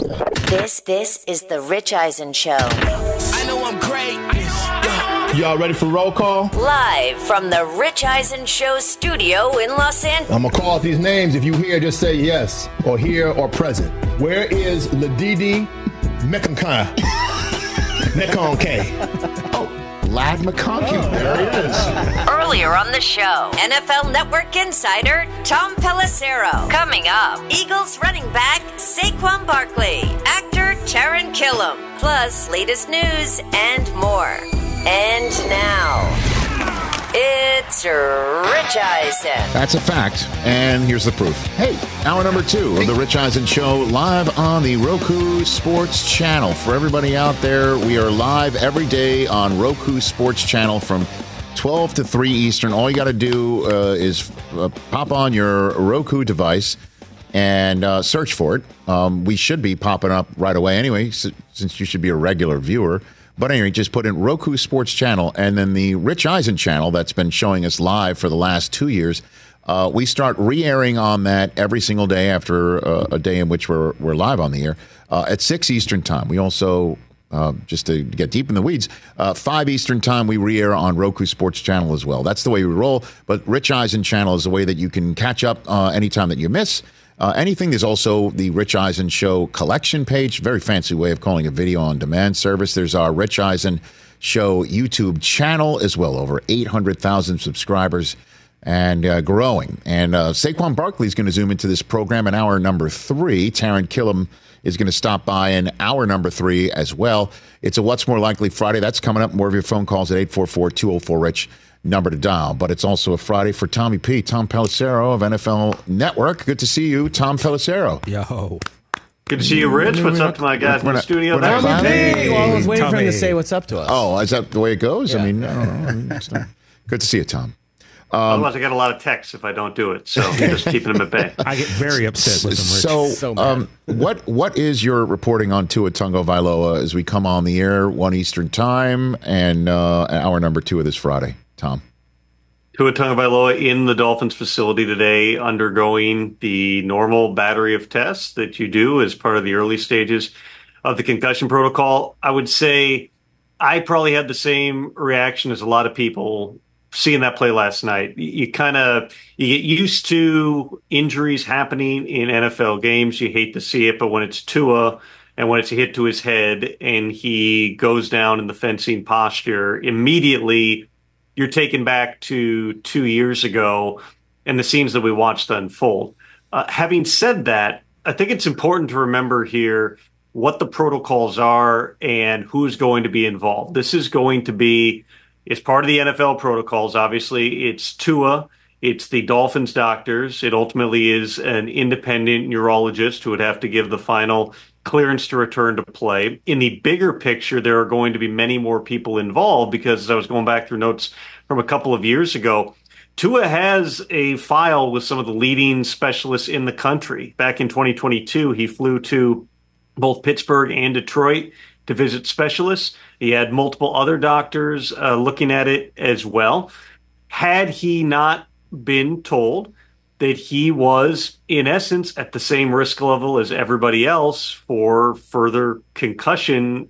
This is the Rich Eisen Show. I know I'm great. Y'all ready for roll call? Live from the Rich Eisen Show studio in Los Angeles. I'm going to call out these names. If you hear, just say yes, or here, or present. Where is Ladidi Mekonkai? Lad McConkey. There he is. Earlier on the show, NFL Network insider Tom Pelissero. Coming up, Eagles running back Saquon Barkley, actor Taran Killam, plus latest news and more. And now, it's Rich Eisen. That's a fact, and here's the proof. Hey, hour number 2 of the Rich Eisen Show, live on the Roku Sports Channel. For everybody out there, we are live every day on Roku Sports Channel from 12 to 3 Eastern. All you got to do is pop on your Roku device and search for it. We should be popping up right away anyway, since you should be a regular viewer. But anyway, just put in Roku Sports Channel and then the Rich Eisen channel that's been showing us live for the last 2 years. We start re-airing on that every single day after a day in which we're live on the air at 6 Eastern time. We also, just to get deep in the weeds, 5 Eastern time, we re-air on Roku Sports Channel as well. That's the way we roll. But Rich Eisen channel is the way that you can catch up anytime that you miss anything. There's also the Rich Eisen Show collection page, very fancy way of calling a video on demand service. There's our Rich Eisen Show YouTube channel as well, over 800,000 subscribers and growing. And Saquon Barkley is going to zoom into this program in hour number 3. Taran Killam is going to stop by in hour number 3 as well. It's a What's More Likely Friday. That's coming up. More of your phone calls at 844-204-RICH. Number to dial. But it's also a Friday for Tommy P. Tom Pelissero of NFL Network. Good to see you, Tom Pelissero. Yo. Good to see you, Rich. What's up to my guys in the studio? Hey, well, I was waiting for him to say what's up to us. Oh, is that the way it goes? Yeah. I mean, I don't know. Good to see you, Tom. Otherwise, I get a lot of texts if I don't do it, so I'm just keeping them at bay. I get very upset with them, Rich. So what is your reporting on Tua Tagovailoa as we come on the air 1 Eastern time and hour number 2 of this Friday? Tom. Tua Tagovailoa in the Dolphins facility today, undergoing the normal battery of tests that you do as part of the early stages of the concussion protocol. I would say I probably had the same reaction as a lot of people seeing that play last night. You get used to injuries happening in NFL games. You hate to see it, but when it's Tua and when it's a hit to his head and he goes down in the fencing posture, immediately you're taken back to 2 years ago and the scenes that we watched unfold. Having said that, I think it's important to remember here what the protocols are and who's going to be involved. This is going to be, it's part of the NFL protocols. Obviously, it's Tua, it's the Dolphins doctors. It ultimately is an independent neurologist who would have to give the final clearance to return to play. In the bigger picture, there are going to be many more people involved because, as I was going back through notes from a couple of years ago, Tua has a file with some of the leading specialists in the country. Back in 2022, he flew to both Pittsburgh and Detroit to visit specialists. He had multiple other doctors looking at it as well. Had he not been told that he was, in essence, at the same risk level as everybody else for further concussion,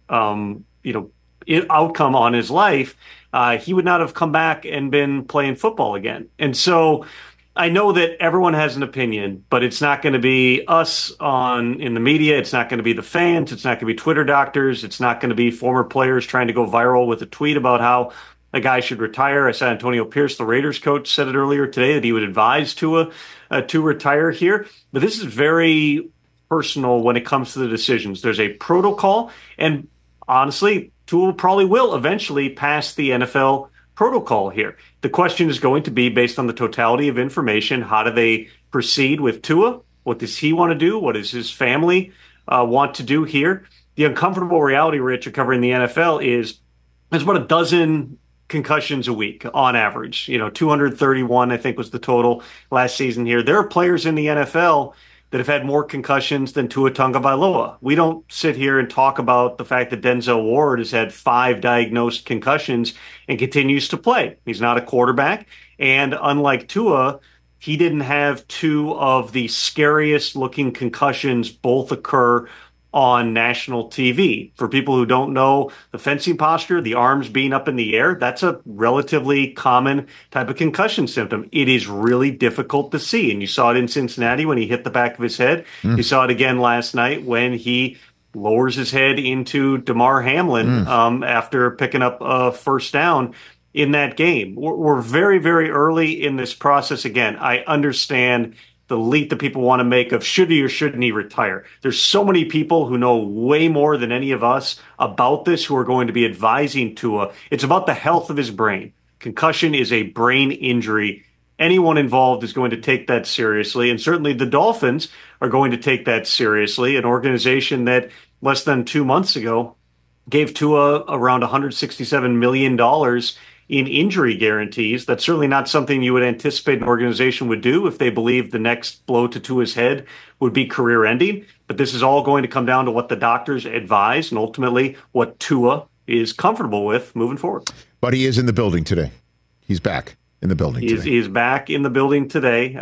outcome on his life, he would not have come back and been playing football again. And so I know that everyone has an opinion, but it's not going to be us in the media. It's not going to be the fans. It's not going to be Twitter doctors. It's not going to be former players trying to go viral with a tweet about how a guy should retire. I saw Antonio Pierce, the Raiders coach, said it earlier today that he would advise Tua to retire here. But this is very personal when it comes to the decisions. There's a protocol, and honestly, Tua probably will eventually pass the NFL protocol here. The question is going to be, based on the totality of information, how do they proceed with Tua? What does he want to do? What does his family want to do here? The uncomfortable reality, Rich, of covering the NFL is there's about a dozen concussions a week on average. 231, I think, was the total last season here. There are players in the NFL that have had more concussions than Tua Tagovailoa. We don't sit here and talk about the fact that Denzel Ward has had 5 diagnosed concussions and continues to play. He's not a quarterback. And unlike Tua, he didn't have 2 of the scariest looking concussions both occur on national TV. For people who don't know the fencing posture, the arms being up in the air, that's a relatively common type of concussion symptom. It is really difficult to see. And you saw it in Cincinnati when he hit the back of his head. You saw it again last night when he lowers his head into Damar Hamlin after picking up a first down in that game. We're very, very early in this process. Again, I understand the leap that people want to make of should he or shouldn't he retire. There's so many people who know way more than any of us about this who are going to be advising Tua. It's about the health of his brain. Concussion is a brain injury. Anyone involved is going to take that seriously, and certainly the Dolphins are going to take that seriously, an organization that less than 2 months ago gave Tua around $167 million in injury guarantees. That's certainly not something you would anticipate an organization would do if they believed the next blow to Tua's head would be career-ending. But this is all going to come down to what the doctors advise and ultimately what Tua is comfortable with moving forward. But he is in the building today. He's back in the building today. He is back in the building today.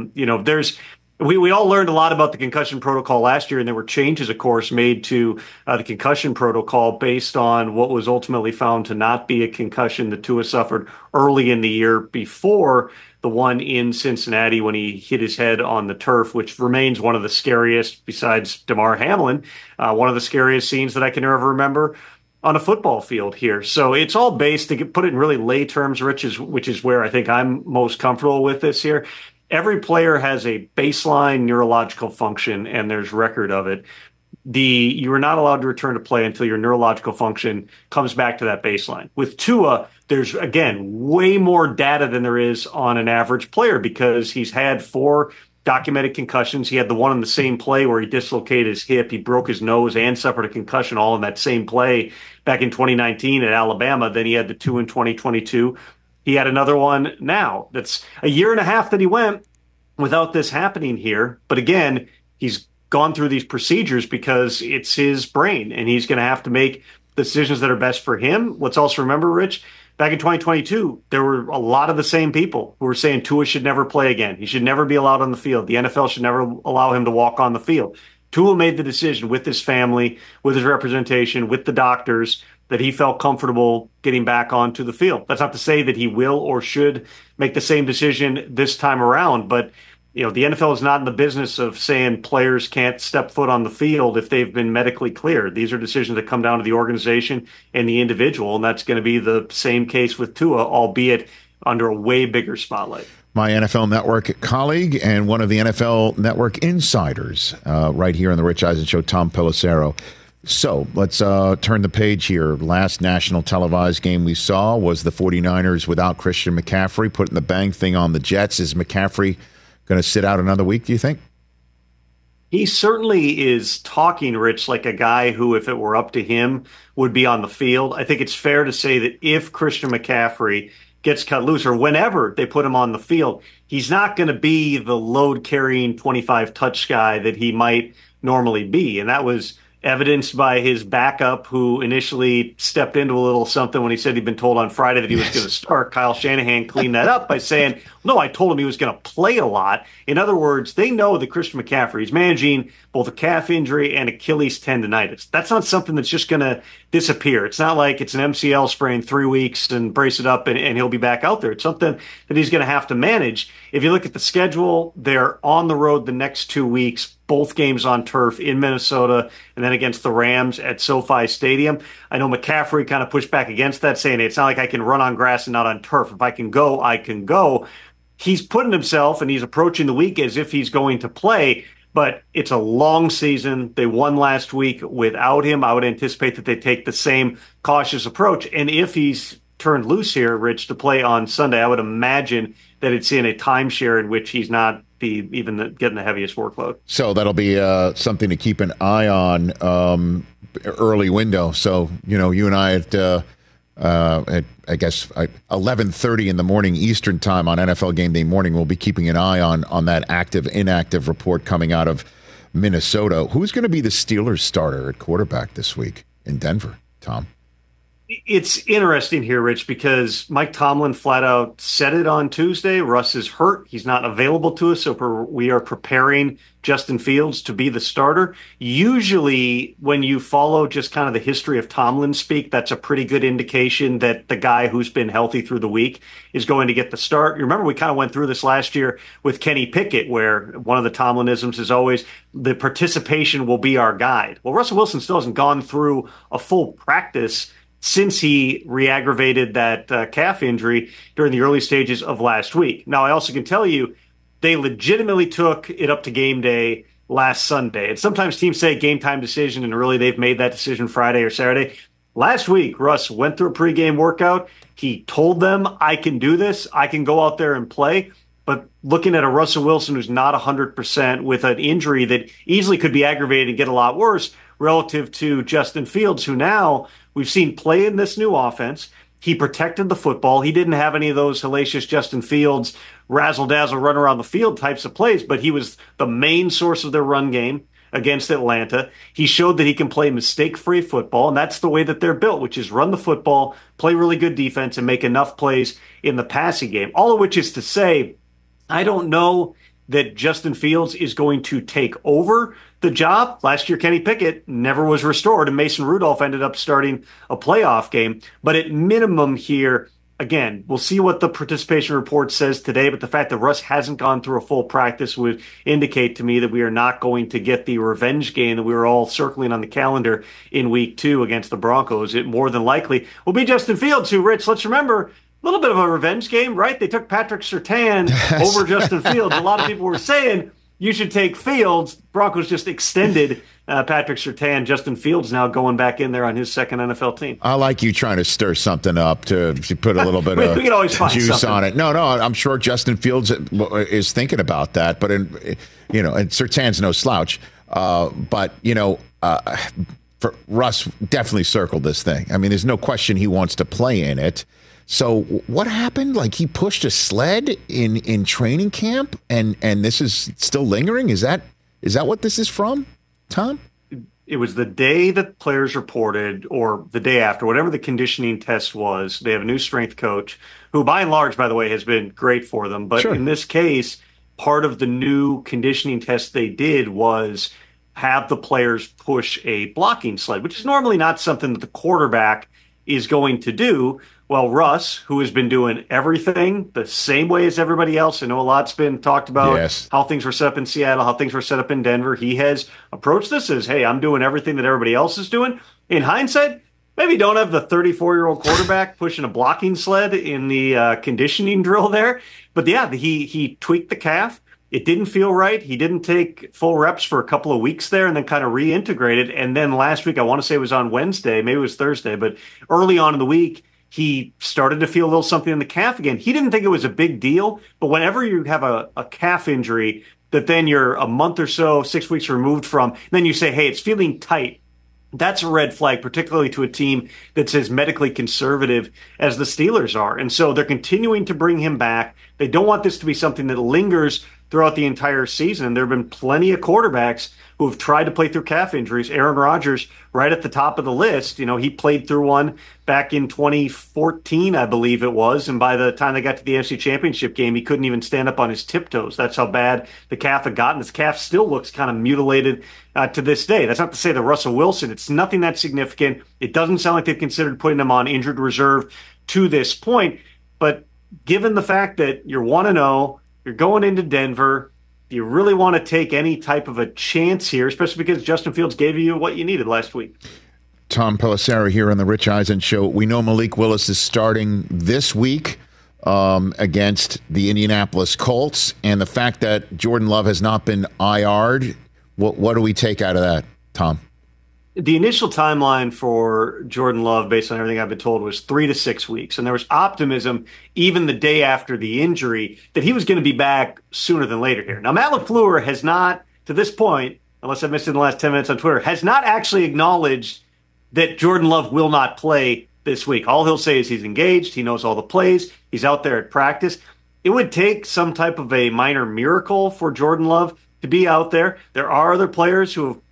We all learned a lot about the concussion protocol last year, and there were changes, of course, made to the concussion protocol based on what was ultimately found to not be a concussion that Tua suffered early in the year before the one in Cincinnati when he hit his head on the turf, which remains one of the scariest, besides Damar Hamlin, one of the scariest scenes that I can ever remember on a football field here. So it's all based, to put it in really lay terms, Rich, which is where I think I'm most comfortable with this here. Every player has a baseline neurological function, and there's record of it. You are not allowed to return to play until your neurological function comes back to that baseline. With Tua, there's, again, way more data than there is on an average player because he's had 4 documented concussions. He had the one in the same play where he dislocated his hip, he broke his nose, and suffered a concussion all in that same play back in 2019 at Alabama. Then he had the 2 in 2022. He had another one now. That's a year and a half that he went without this happening here. But again, he's gone through these procedures because it's his brain, and he's going to have to make decisions that are best for him. Let's also remember, Rich, back in 2022, there were a lot of the same people who were saying Tua should never play again. He should never be allowed on the field. The NFL should never allow him to walk on the field. Tua made the decision with his family, with his representation, with the doctors, that he felt comfortable getting back onto the field. That's not to say that he will or should make the same decision this time around, but the NFL is not in the business of saying players can't step foot on the field if they've been medically cleared. These are decisions that come down to the organization and the individual, and that's going to be the same case with Tua, albeit under a way bigger spotlight. My NFL Network colleague and one of the NFL Network insiders right here on the Rich Eisen Show, Tom Pelissero. So let's turn the page here. Last national televised game we saw was the 49ers without Christian McCaffrey, putting the bang thing on the Jets. Is McCaffrey going to sit out another week, do you think? He certainly is talking, Rich, like a guy who, if it were up to him, would be on the field. I think it's fair to say that if Christian McCaffrey gets cut loose or whenever they put him on the field, he's not going to be the load-carrying 25-touch guy that he might normally be. And that was evidenced by his backup, who initially stepped into a little something when he said he'd been told on Friday that he was going to start. Kyle Shanahan cleaned that up by saying, no, I told him he was going to play a lot. In other words, they know that Christian McCaffrey is managing both a calf injury and Achilles tendonitis. That's not something that's just going to disappear. It's not like it's an MCL sprain 3 weeks and brace it up and he'll be back out there. It's something that he's going to have to manage. If you look at the schedule, they're on the road the next 2 weeks, both games on turf in Minnesota and then against the Rams at SoFi Stadium. I know McCaffrey kind of pushed back against that, saying it's not like I can run on grass and not on turf. If I can go, I can go. He's putting himself and he's approaching the week as if he's going to play, but it's a long season. They won last week without him. I would anticipate that they take the same cautious approach. And if he's turned loose here, Rich, to play on Sunday, I would imagine that it's in a timeshare in which he's not getting the heaviest workload. So that'll be something to keep an eye on early window. So, you and I at I guess 11:30 in the morning Eastern time on NFL Game Day morning, we'll be keeping an eye on that active-inactive report coming out of Minnesota. Who's going to be the Steelers starter at quarterback this week in Denver, Tom? It's interesting here, Rich, because Mike Tomlin flat out said it on Tuesday. Russ is hurt. He's not available to us, so we are preparing Justin Fields to be the starter. Usually, when you follow just kind of the history of Tomlin speak, that's a pretty good indication that the guy who's been healthy through the week is going to get the start. You remember we kind of went through this last year with Kenny Pickett, where one of the Tomlinisms is always the participation will be our guide. Well, Russell Wilson still hasn't gone through a full practice since he re-aggravated that calf injury during the early stages of last week. Now, I also can tell you they legitimately took it up to game day last Sunday. And sometimes teams say game time decision, and really they've made that decision Friday or Saturday. Last week, Russ went through a pregame workout. He told them, I can do this. I can go out there and play. But looking at a Russell Wilson who's not 100% with an injury that easily could be aggravated and get a lot worse relative to Justin Fields, who now we've seen play in this new offense. He protected the football. He didn't have any of those hellacious Justin Fields razzle-dazzle run around the field types of plays, but he was the main source of their run game against Atlanta. He showed that he can play mistake-free football, and that's the way that they're built, which is run the football, play really good defense, and make enough plays in the passing game. All of which is to say, I don't know that Justin Fields is going to take over the job. Last year, Kenny Pickett never was restored, and Mason Rudolph ended up starting a playoff game. But at minimum here, again, we'll see what the participation report says today, but the fact that Russ hasn't gone through a full practice would indicate to me that we are not going to get the revenge game that we were all circling on the calendar in week 2 against the Broncos. It more than likely will be Justin Fields, who, Rich, let's remember, a little bit of a revenge game, right? They took Patrick Surtain over Justin Fields. A lot of people were saying you should take Fields. Broncos just extended Patrick Surtain. Justin Fields now going back in there on his second NFL team. I like you trying to stir something up to put a little bit of we can always find juice something on it. No, I'm sure Justin Fields is thinking about that. But, and Surtain's no slouch. But for Russ, definitely circled this thing. I mean, there's no question he wants to play in it. So what happened? Like he pushed a sled in training camp, and this is still lingering. Is that what this is from, Tom? It was the day that players reported, or the day after, whatever the conditioning test was. They have a new strength coach who, by and large, by the way, has been great for them. But in this case, part of the new conditioning test they did was have the players push a blocking sled, which is normally not something that the quarterback is going to do. Well, Russ, who has been doing everything the same way as everybody else, I know a lot's been talked about how things were set up in Seattle, how things were set up in Denver. He has approached this as, hey, I'm doing everything that everybody else is doing. In hindsight, maybe don't have the 34-year-old quarterback pushing a blocking sled in the conditioning drill there. But yeah, he tweaked the calf. It didn't feel right. He didn't take full reps for a couple of weeks there and then kind of reintegrated. And then last week, I want to say it was on Wednesday, maybe it was Thursday, but early on in the week, he started to feel a little something in the calf again. He didn't think it was a big deal, but whenever you have a calf injury that then you're a month or so, 6 weeks removed from, then you say, hey, it's feeling tight. That's a red flag, particularly to a team that's as medically conservative as the Steelers are. And so they're continuing to bring him back. They don't want this to be something that lingers throughout the entire season. And there have been plenty of quarterbacks who have tried to play through calf injuries. Aaron Rodgers, right at the top of the list. He played through one back in 2014, I believe it was. And by the time they got to the NFC Championship game, he couldn't even stand up on his tiptoes. That's how bad the calf had gotten. His calf still looks kind of mutilated to this day. That's not to say that Russell Wilson, it's nothing that significant. It doesn't sound like they've considered putting him on injured reserve to this point. But given the fact that you're 1-0, you're going into Denver, do you really want to take any type of a chance here, especially because Justin Fields gave you what you needed last week? Tom Pelissero here on the Rich Eisen Show. We know Malik Willis is starting this week against the Indianapolis Colts, and the fact that Jordan Love has not been IR'd, what do we take out of that, Tom? The initial timeline for Jordan Love, based on everything I've been told, was 3 to 6 weeks. And there was optimism even the day after the injury that he was going to be back sooner than later here. Now, Matt LaFleur has not, to this point, unless I missed it in the last 10 minutes on Twitter, has not actually acknowledged that Jordan Love will not play this week. All he'll say is he's engaged. He knows all the plays. He's out there at practice. It would take some type of a minor miracle for Jordan Love to be out there. There are other players who have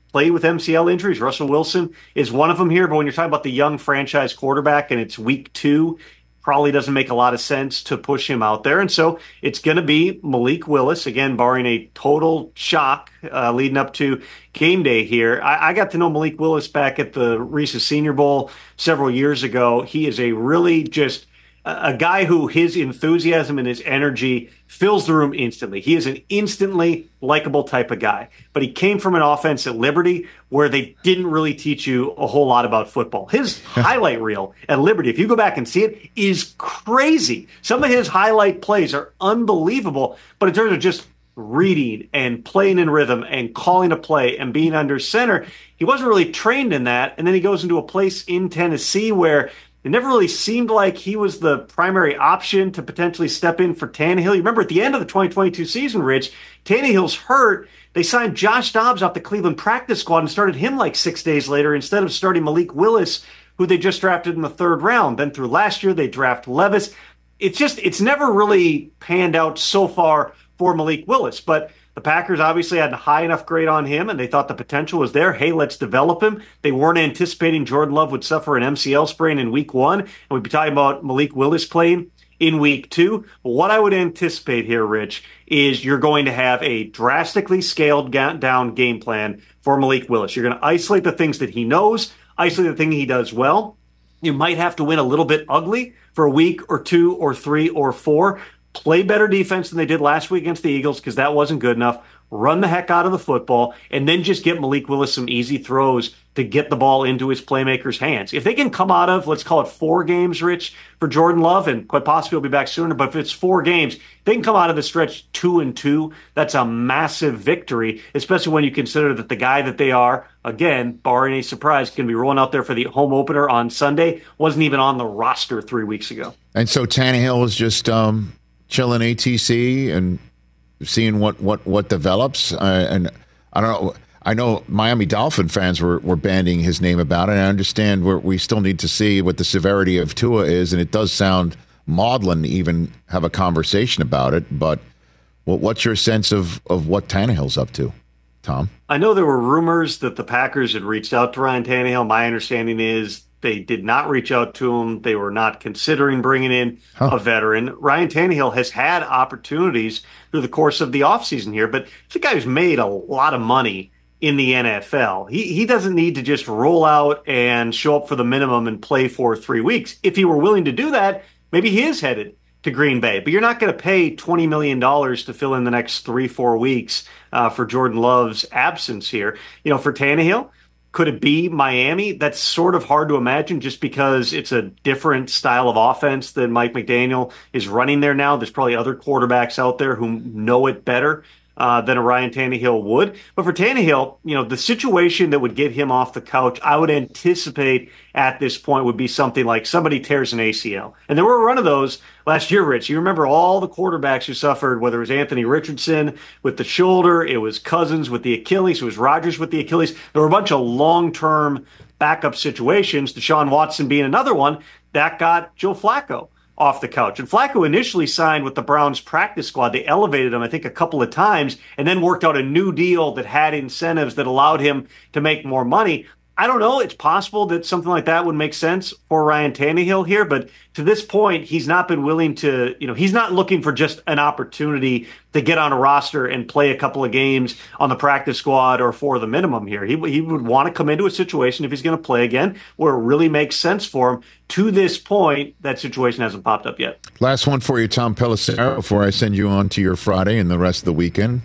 played with MCL injuries. Russell Wilson is one of them here. But when you're talking about the young franchise quarterback and it's week 2, probably doesn't make a lot of sense to push him out there. And so it's going to be Malik Willis, again, barring a total shock leading up to game day here. I got to know Malik Willis back at the Reese's Senior Bowl several years ago. He is a really just a guy who his enthusiasm and his energy fills the room instantly. He is an instantly likable type of guy. But he came from an offense at Liberty where they didn't really teach you a whole lot about football. His highlight reel at Liberty, if you go back and see it, is crazy. Some of his highlight plays are unbelievable. But in terms of just reading and playing in rhythm and calling a play and being under center, he wasn't really trained in that. And then he goes into a place in Tennessee where it never really seemed like he was the primary option to potentially step in for Tannehill. You remember at the end of the 2022 season, Rich, Tannehill's hurt. They signed Josh Dobbs off the Cleveland practice squad and started him like 6 days later instead of starting Malik Willis, who they just drafted in the 3rd round. Then through last year, they draft Levis. It's never really panned out so far for Malik Willis. But the Packers obviously had a high enough grade on him, and they thought the potential was there. Hey, let's develop him. They weren't anticipating Jordan Love would suffer an MCL sprain in week 1, and we'd be talking about Malik Willis playing in week 2. But what I would anticipate here, Rich, is you're going to have a drastically scaled down game plan for Malik Willis. You're going to isolate the things that he knows, isolate the thing he does well. You might have to win a little bit ugly for a week or 2 or 3 or 4. Play better defense than they did last week against the Eagles because that wasn't good enough. Run the heck out of the football, and then just get Malik Willis some easy throws to get the ball into his playmakers' hands. If they can come out of, let's call it 4 games, Rich, for Jordan Love, and quite possibly he'll be back sooner, but if it's 4 games, they can come out of the stretch 2-2. That's a massive victory, especially when you consider that the guy that they are, again, barring any surprise, going to be rolling out there for the home opener on Sunday, wasn't even on the roster 3 weeks ago. And so Tannehill is just chilling ATC and seeing what develops. And I don't know. I know Miami Dolphin fans were banding his name about it. And I understand we still need to see what the severity of Tua is. And it does sound maudlin to even have a conversation about it. But what's your sense of what Tannehill's up to, Tom? I know there were rumors that the Packers had reached out to Ryan Tannehill. My understanding is they did not reach out to him. They were not considering bringing in a veteran. Ryan Tannehill has had opportunities through the course of the offseason here, but he's a guy who's made a lot of money in the NFL. He doesn't need to just roll out and show up for the minimum and play for 3 weeks. If he were willing to do that, maybe he is headed to Green Bay. But you're not going to pay $20 million to fill in the next 3-4 weeks for Jordan Love's absence here. You know, for Tannehill, could it be Miami? That's sort of hard to imagine just because it's a different style of offense than Mike McDaniel is running there now. There's probably other quarterbacks out there who know it better than a Ryan Tannehill would. But for Tannehill, you know, the situation that would get him off the couch, I would anticipate at this point would be something like somebody tears an ACL. And there were a run of those last year, Rich. You remember all the quarterbacks who suffered, whether it was Anthony Richardson with the shoulder, it was Cousins with the Achilles, it was Rodgers with the Achilles. There were a bunch of long-term backup situations, Deshaun Watson being another one, that got Joe Flacco off the couch. And Flacco initially signed with the Browns practice squad. They elevated him, I think, a couple of times and then worked out a new deal that had incentives that allowed him to make more money. I don't know. It's possible that something like that would make sense for Ryan Tannehill here, but to this point, he's not been willing to, he's not looking for just an opportunity to get on a roster and play a couple of games on the practice squad or for the minimum here. He would want to come into a situation, if he's going to play again, where it really makes sense for him. To this point, that situation hasn't popped up yet. Last one for you, Tom Pelissero, before I send you on to your Friday and the rest of the weekend.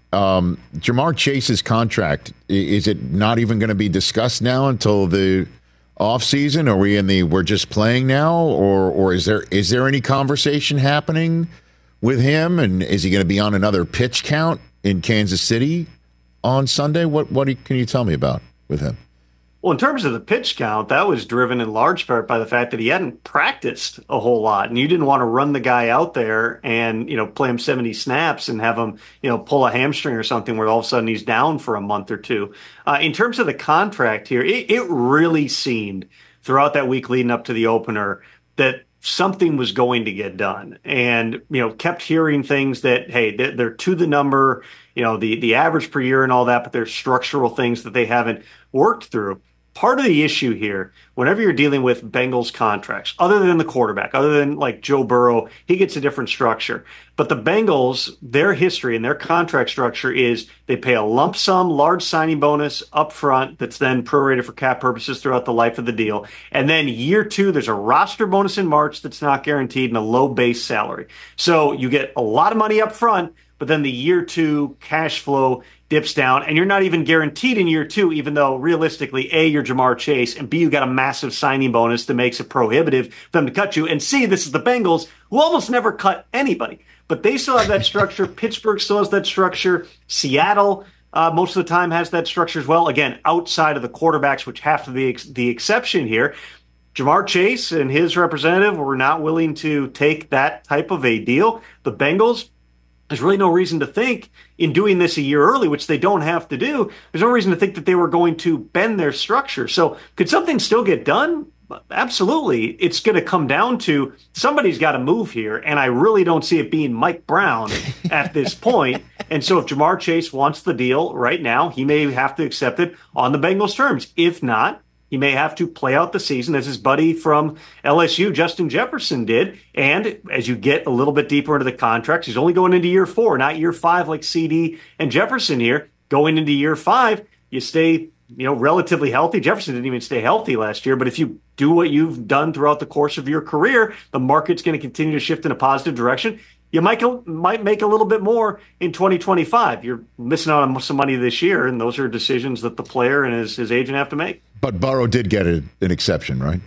Jamar Chase's contract, is it not even going to be discussed now until the offseason? Are we in the we're just playing now, or is there any conversation happening with him? And is he going to be on another pitch count in Kansas City on Sunday? What can you tell me about with him? Well, in terms of the pitch count, that was driven in large part by the fact that he hadn't practiced a whole lot, and you didn't want to run the guy out there and, play him 70 snaps and have him, pull a hamstring or something where all of a sudden he's down for a month or two. In terms of the contract here, it really seemed throughout that week leading up to the opener that something was going to get done, and kept hearing things that, hey, they're to the number, the average per year and all that, but there's structural things that they haven't worked through. Part of the issue here, whenever you're dealing with Bengals contracts, other than the quarterback, other than like Joe Burrow, he gets a different structure. But the Bengals, their history and their contract structure is they pay a lump sum, large signing bonus up front that's then prorated for cap purposes throughout the life of the deal. And then year 2, there's a roster bonus in March that's not guaranteed and a low base salary. So you get a lot of money up front, but then the year 2 cash flow dips down, and you're not even guaranteed in year 2, even though realistically, A, you're Jamar Chase, and B, you got a massive signing bonus that makes it prohibitive for them to cut you, and C, this is the Bengals, who almost never cut anybody. But they still have that structure. Pittsburgh still has that structure. Seattle, most of the time, has that structure as well. Again, outside of the quarterbacks, which have to be the exception here. Jamar Chase and his representative were not willing to take that type of a deal. The Bengals, there's really no reason to think in doing this a year early, which they don't have to do, there's no reason to think that they were going to bend their structure. So could something still get done? Absolutely. It's going to come down to somebody's got to move here, and I really don't see it being Mike Brown at this point. And so if Jamar Chase wants the deal right now, he may have to accept it on the Bengals' terms. If not, he may have to play out the season as his buddy from LSU, Justin Jefferson, did. And as you get a little bit deeper into the contracts, he's only going into year 4, not year 5 like CD and Jefferson here. Going into year 5, you stay, relatively healthy. Jefferson didn't even stay healthy last year. But if you do what you've done throughout the course of your career, the market's going to continue to shift in a positive direction. You might make a little bit more in 2025. You're missing out on some money this year, and those are decisions that the player and his agent have to make. But Burrow did get an exception, right?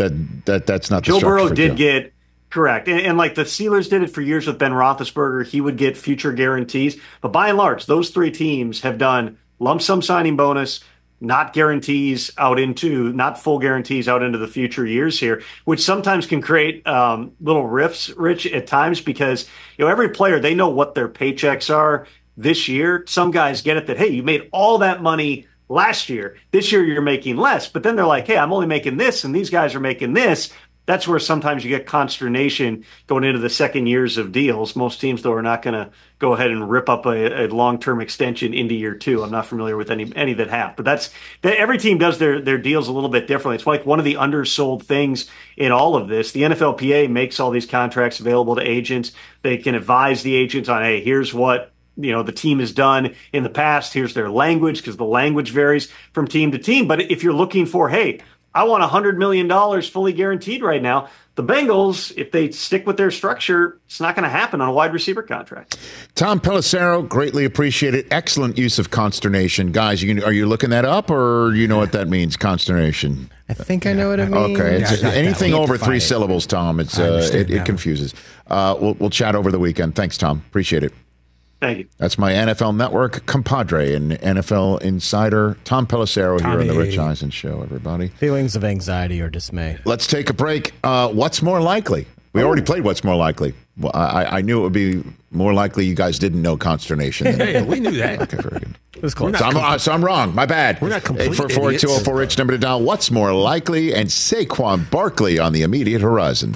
That's not the Joe Burrow did Joe. get correct, and like the Steelers did it for years with Ben Roethlisberger, he would get future guarantees. But by and large, those 3 teams have done lump sum signing bonus, not guarantees out into, not full guarantees out into the future years here, which sometimes can create little rifts, Rich, at times, because every player, they know what their paychecks are this year. Some guys get it that, hey, you made all that money last year. This year you're making less. But then they're like, hey, I'm only making this, and these guys are making this. That's where sometimes you get consternation going into the second years of deals. Most teams, though, are not going to go ahead and rip up a long-term extension into year 2. I'm not familiar with any that have. But every team does their deals a little bit differently. It's like one of the undersold things in all of this. The NFLPA makes all these contracts available to agents. They can advise the agents on, hey, here's what the team has done in the past. Here's their language, because the language varies from team to team. But if you're looking for, hey, I want $100 million fully guaranteed right now, the Bengals, if they stick with their structure, it's not going to happen on a wide receiver contract. Tom Pelissero, greatly appreciate it. Excellent use of consternation. Guys, are you looking that up, or you know what that means, consternation? I think I know what it means. Okay, anything over 3 syllables, Tom, it confuses. We'll chat over the weekend. Thanks, Tom. Appreciate it. Thank you. That's my NFL Network compadre and NFL insider, Tom Pelissero, here on the Rich Eisen Show, everybody. Feelings of anxiety or dismay. Let's take a break. What's more likely? We already played What's More Likely. Well, I knew it would be more likely you guys didn't know consternation. Yeah, we knew that. Okay, very good. It was close. So I'm wrong. My bad. We're not complete 844-204-RICH, number to dial. What's more likely? And Saquon Barkley on the immediate horizon.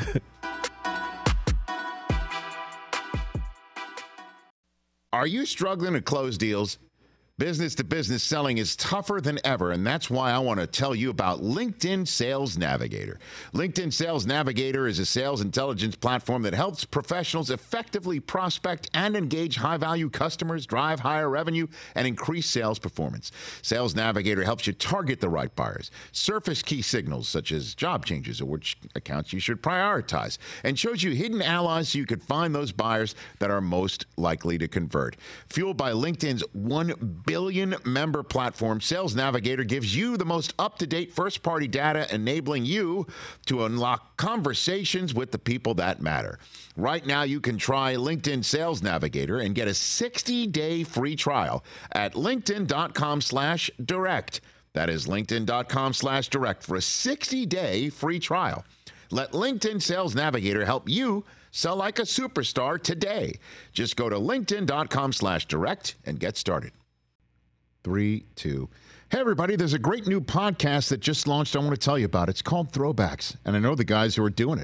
Are you struggling to close deals? Business-to-business selling is tougher than ever, and that's why I want to tell you about LinkedIn Sales Navigator. LinkedIn Sales Navigator is a sales intelligence platform that helps professionals effectively prospect and engage high-value customers, drive higher revenue, and increase sales performance. Sales Navigator helps you target the right buyers, surface key signals such as job changes or which accounts you should prioritize, and shows you hidden allies so you can find those buyers that are most likely to convert. Fueled by LinkedIn's 1 billion member platform, Sales Navigator gives you the most up-to-date first-party data, enabling you to unlock conversations with the people that matter. Right now, you can try LinkedIn Sales Navigator and get a 60-day free trial at linkedin.com/direct. That is linkedin.com/direct for a 60-day free trial. Let LinkedIn Sales Navigator help you sell like a superstar today. Just go to linkedin.com/direct and get started. 3, 2. Hey, everybody, there's a great new podcast that just launched I want to tell you about. It's called Throwbacks, and I know the guys who are doing it.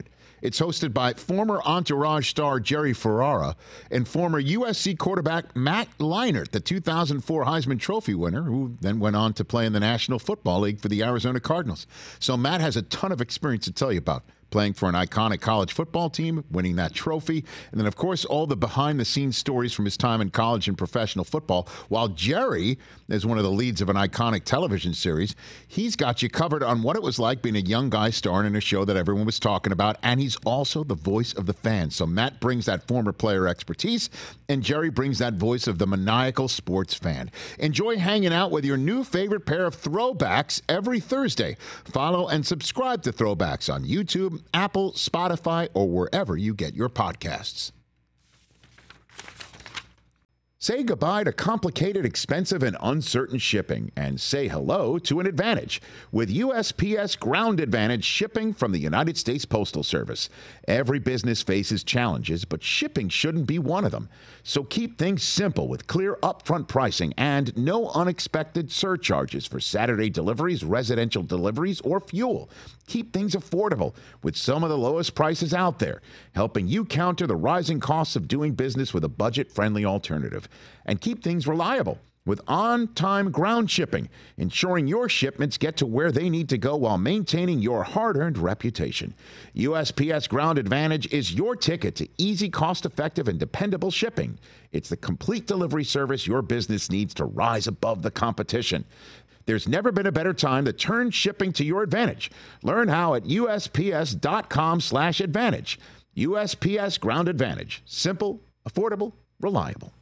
It's hosted by former Entourage star Jerry Ferrara and former USC quarterback Matt Leinart, the 2004 Heisman Trophy winner, who then went on to play in the National Football League for the Arizona Cardinals. So Matt has a ton of experience to tell you about. Playing for an iconic college football team, winning that trophy, and then, of course, all the behind-the-scenes stories from his time in college and professional football. While Jerry is one of the leads of an iconic television series, he's got you covered on what it was like being a young guy starring in a show that everyone was talking about, and he's also the voice of the fans. So Matt brings that former player expertise, and Jerry brings that voice of the maniacal sports fan. Enjoy hanging out with your new favorite pair of throwbacks every Thursday. Follow and subscribe to Throwbacks on YouTube, Apple, Spotify, or wherever you get your podcasts. Say goodbye to complicated, expensive, and uncertain shipping, and say hello to an advantage with USPS Ground Advantage shipping from the United States Postal Service. Every business faces challenges, but shipping shouldn't be one of them. So keep things simple with clear upfront pricing and no unexpected surcharges for Saturday deliveries, residential deliveries, or fuel. Keep things affordable with some of the lowest prices out there, helping you counter the rising costs of doing business with a budget-friendly alternative. And keep things reliable with on-time ground shipping, ensuring your shipments get to where they need to go while maintaining your hard-earned reputation. USPS Ground Advantage is your ticket to easy, cost-effective, and dependable shipping. It's the complete delivery service your business needs to rise above the competition. There's never been a better time to turn shipping to your advantage. Learn how at USPS.com/advantage. USPS Ground Advantage. Simple, affordable, reliable.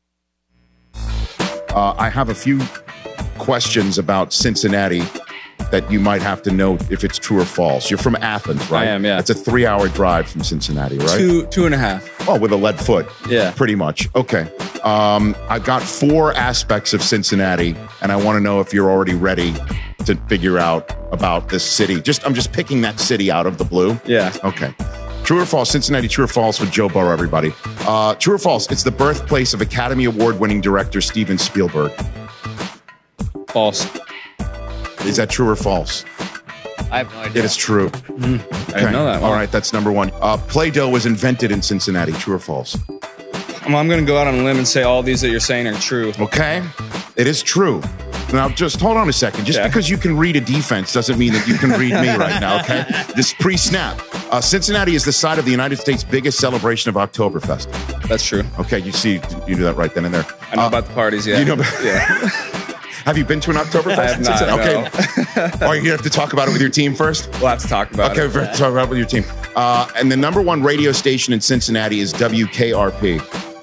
I have a few questions about Cincinnati that you might have to know if it's true or false. You're from Athens, right? I am, yeah. It's a 3-hour drive from Cincinnati, right? Two and a half. Oh, with a lead foot. Yeah. Pretty much. Okay. I've got 4 aspects of Cincinnati, and I want to know if you're already ready to figure out about this city. I'm just picking that city out of the blue. Yeah. Okay. True or false? Cincinnati, true or false with Joe Burrow, everybody. True or false? It's the birthplace of Academy Award-winning director Steven Spielberg. False. Is that true or false? I have no idea. It is true. Okay. I didn't know that one. All right, that's number 1. Play-Doh was invented in Cincinnati. True or false? Well, I'm going to go out on a limb and say all these that you're saying are true. Okay. It is true. Now, just hold on a second. Just because you can read a defense doesn't mean that you can read me right now, okay? This pre-snap. Cincinnati is the site of the United States' biggest celebration of Oktoberfest. That's true. Okay, you knew that right then and there. I know about the parties, yeah. You know, yeah. Have you been to an Oktoberfest? I have not, okay. Are you going to have to talk about it with your team first? We'll have to talk about it. Okay, talk about it with your team. And the number 1 radio station in Cincinnati is WKRP.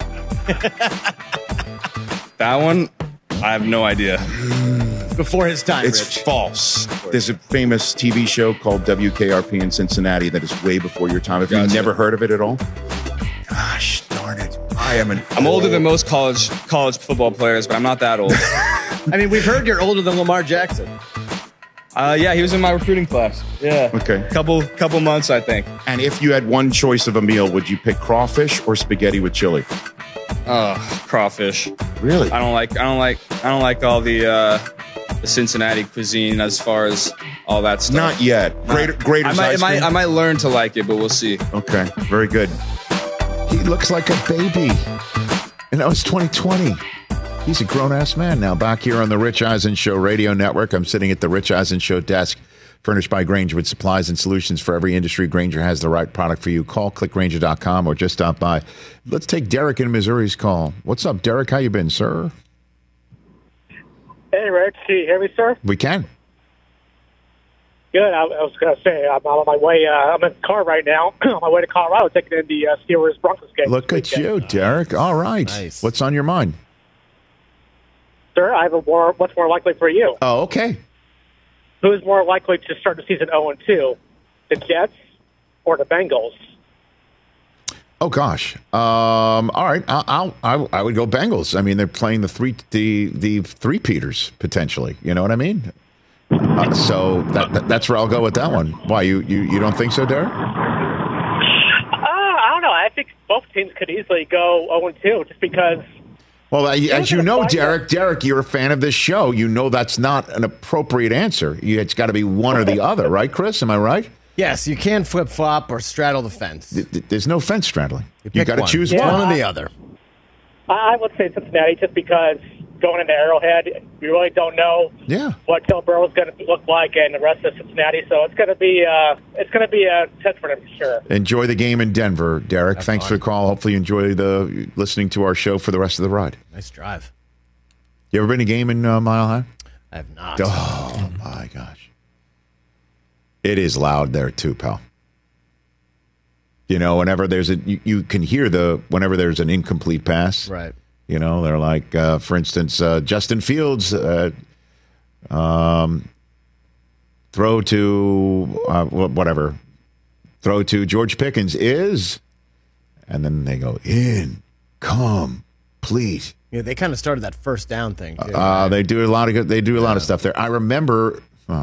That one, I have no idea. Before his time, It's Rich. false. There's a famous TV show called WKRP in Cincinnati that is way before your time. Have you never heard of it at all? Gosh, darn it. I'm older than most college football players, but I'm not that old. I mean, we've heard you're older than Lamar Jackson. Yeah, he was in my recruiting class. Yeah. Okay. Couple months, I think. And if you had one choice of a meal, would you pick crawfish or spaghetti with chili? Crawfish. Really? I don't like all the Cincinnati cuisine as far as all that stuff. Not yet. Grater's ice cream? I might learn to like it, but we'll see. Okay, very good. He looks like a baby. And that was 2020. He's a grown-ass man now. Back here on the Rich Eisen Show Radio Network, I'm sitting at the Rich Eisen Show desk, furnished by Grainger with supplies and solutions for every industry. Grainger has the right product for you. Call clickgrainger.com or just stop by. Let's take Derek in Missouri's call. What's up, Derek? How you been, sir? Hey, Rich. Can you hear me, sir? We can. Good. I was going to say, I'm on my way. I'm in the car right now on my way to Colorado, taking in the Steelers-Broncos game. Look at you, Derek. All right. Nice. What's on your mind? Sir, I have what's more likely for you. Oh, okay. Who is more likely to start the season 0-2, the Jets or the Bengals? Oh gosh. All right. I would go Bengals. I mean, they're playing the three-peaters potentially. You know what I mean? So that's where I'll go with that one. Why you don't think so, Derek? I don't know. I think both teams could easily go 0-2 just because. Well, as you know, Derek, you're a fan of this show. You know that's not an appropriate answer. It's got to be one or the other, right, Chris? Am I right? Yes, you can flip-flop or straddle the fence. There's no fence straddling. You got to one. choose one one. or the other. I would say Cincinnati just because going into Arrowhead, we really don't know what Hillsborough is going to look like and the rest of Cincinnati. So it's going to be a test for them for sure. Enjoy the game in Denver, Derek. Thanks for the call. Hopefully you enjoy listening to our show for the rest of the ride. Nice drive. You ever been to a game in Mile High? I have not. Oh, my gosh. It is loud there, too, pal. You know, whenever there's you can hear whenever there's an incomplete pass. Right. You know, they're like, for instance, Justin Fields throw to whatever. Throw to George Pickens is, and then they go incomplete. Yeah, they kind of started that first down thing too. Right? They do a lot of They do a lot of stuff there. I remember.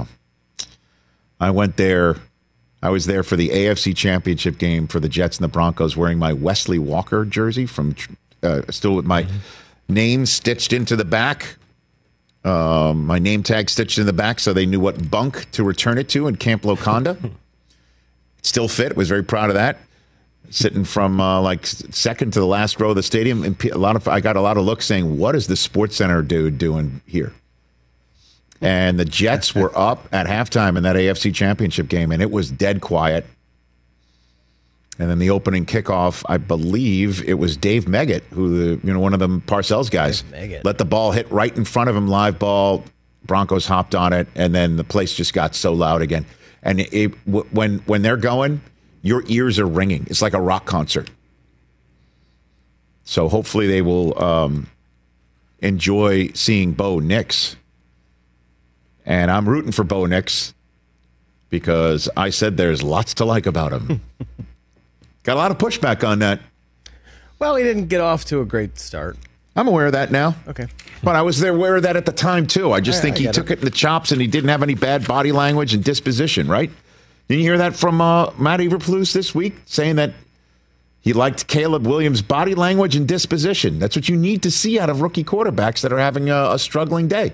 I went there. I was there for the AFC Championship game for the Jets and the Broncos, wearing my Wesley Walker jersey from. Still with my name stitched into the back, my name tag stitched in the back, so they knew what bunk to return it to in Camp Loconda. It still fit. Was very proud of that. Sitting from like second to the last row of the stadium, and I got a lot of looks saying, "What is the Sports Center dude doing here?" And the Jets were up at halftime in that AFC Championship game, and it was dead quiet. And then the opening kickoff, I believe it was Dave Meggett, who one of the Parcells guys, let the ball hit right in front of him, live ball. Broncos hopped on it, and then the place just got so loud again. And when they're going, your ears are ringing. It's like a rock concert. So hopefully they will enjoy seeing Bo Nix. And I'm rooting for Bo Nix because I said there's lots to like about him. Got a lot of pushback on that. Well, he didn't get off to a great start. I'm aware of that now. Okay. But I was aware of that at the time, too. I just think he took it in the chops and he didn't have any bad body language and disposition, right? Didn't you hear that from Matt Eberflus this week, saying that he liked Caleb Williams' body language and disposition? That's what you need to see out of rookie quarterbacks that are having a struggling day.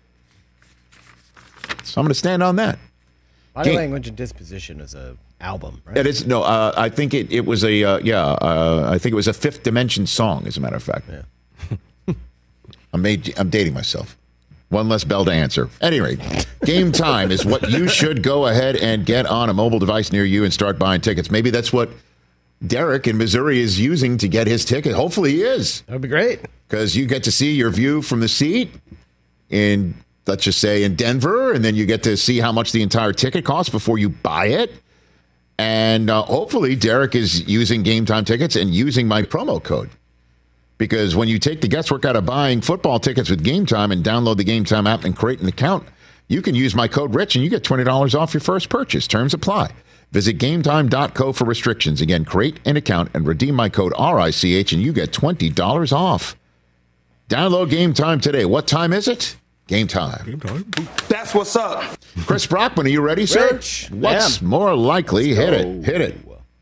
So I'm going to stand on that. Body language and disposition is a album, right? It is I think it was I think it was a Fifth Dimension song, as a matter of fact. Yeah. I'm dating myself. One less bell to answer. At any rate, Game Time is what you should go ahead and get on a mobile device near you and start buying tickets. Maybe that's what Derek in Missouri is using to get his ticket. Hopefully he is. That would be great. Because you get to see your view from the seat in, let's just say, in Denver, and then you get to see how much the entire ticket costs before you buy it. And hopefully Derek is using Game Time tickets and using my promo code. Because when you take the guesswork out of buying football tickets with Game Time and download the Game Time app and create an account, you can use my code RICH and you get $20 off your first purchase. Terms apply. Visit GameTime.co for restrictions. Again, create an account and redeem my code RICH and you get $20 off. Download Game Time today. What time is it? Game Time. Game Time. That's what's up. Chris Brockman, are you ready, sir? Rich. What's more likely? Hit it.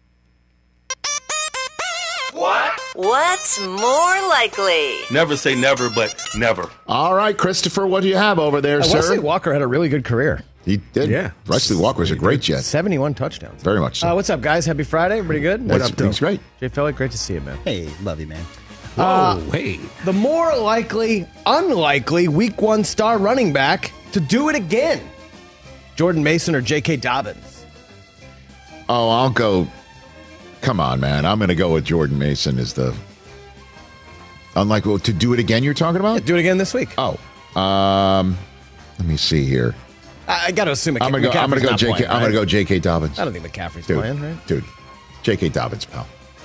What's more likely? Never say never, but never. All right, Christopher, what do you have over there, sir? Wesley Walker had a really good career. He did. Yeah. Wesley Walker's a great Jet. 71 touchdowns. Very much so. What's up, guys? Happy Friday. Everybody good? What up, He's great. Jay Phillips, great to see you, man. Hey, love you, man. Hey. The more likely, unlikely Week 1 star running back to do it again. Jordan Mason or J.K. Dobbins? Oh, I'll go. Come on, man. I'm going to go with Jordan Mason as the. Unlikely to do it again, you're talking about? Yeah, do it again this week. Oh. Let me see here. I got to assume I'm going to go J.K. I'm going to go J.K. Dobbins. I don't think McCaffrey's playing, right? Dude, J.K. Dobbins, pal.